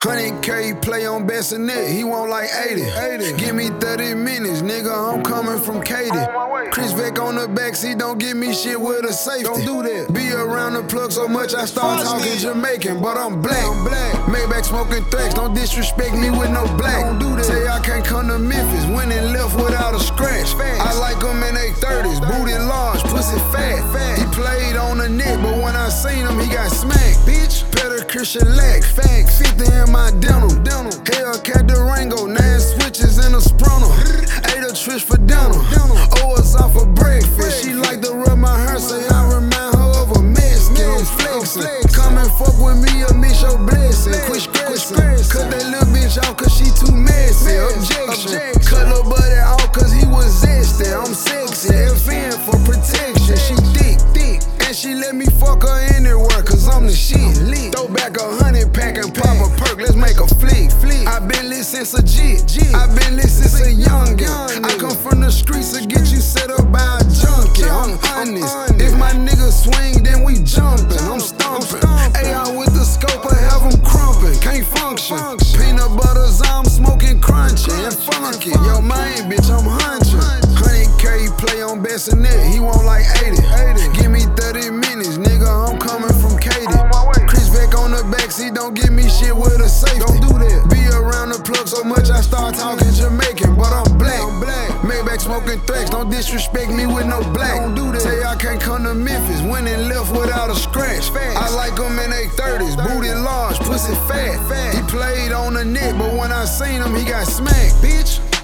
100K play on Bassinet, he want like 80. Give me 30 minutes, nigga, I'm coming from Katy. Chris Beck on the backseat, don't give me shit with a safety. Don't do that. Be around the plug so much I start talking Jamaican, but I'm black. Maybach smoking thrax, don't disrespect me with no black. Don't do that. Say I can't come to Memphis, winning left without a scratch. I like them in their 30s, booty large, pussy fat. He played on the net, but when I seen him, he got smacked. Bitch, better Christian lack. Facts, 50 in my denim. Hellcat Durango, 9 switches in a sprunter. Ate a Trish for dinner. Oh, it's off for breakfast. She like to rub my hair, say I remind her of a Mexican. I'm flexing. Come and fuck with me or miss your blessing. Quit stressing. Cut that little bitch off cause she too messy. Objection. Cut little buddy off cause he was zesty. I'm sexy. FN for protection. She thick. And she let me fuck her anywhere cause I'm the shit. Throw back 100 pack and pop a perk, let's make a flick. I been lit since a jit. I been lit since a youngin'. I come from the streets to get you set up by a junkie. I'm honest. If my niggas swing, then we jumpin'. I'm stompin'. AR with the scope, I have them crumpin'. Can't function. Peanut butter's I'm smoking crunchy and funky. Yo, main bitch, I'm hunchin'. 100K play on Bassinet, he want like 80. Give me 30 minutes, nigga, I'm coming from Katy. Chris Beck on the backseat, don't give me shit with a safety. Don't do that. Be around the plug so much I start talking Jamaican, but I'm black. Maybach smoking thrax, don't disrespect me with no black. Don't do that. Say I can't come to Memphis, winning left without a scratch. I like them in their 30s, booty large, pussy fat. He played on the net, but when I seen him, he got smacked, bitch.